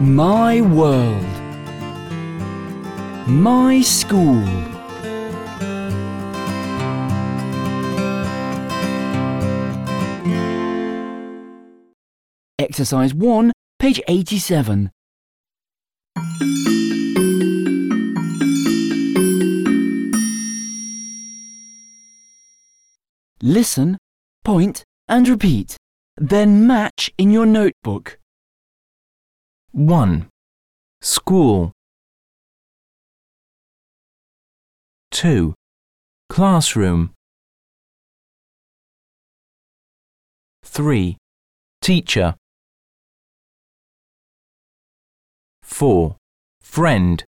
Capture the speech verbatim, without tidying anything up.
My world. My school. Exercise one, page eighty-seven. Listen, point and repeat. Then match in your notebook. one. School. two. Classroom. three. Teacher. four. Friend.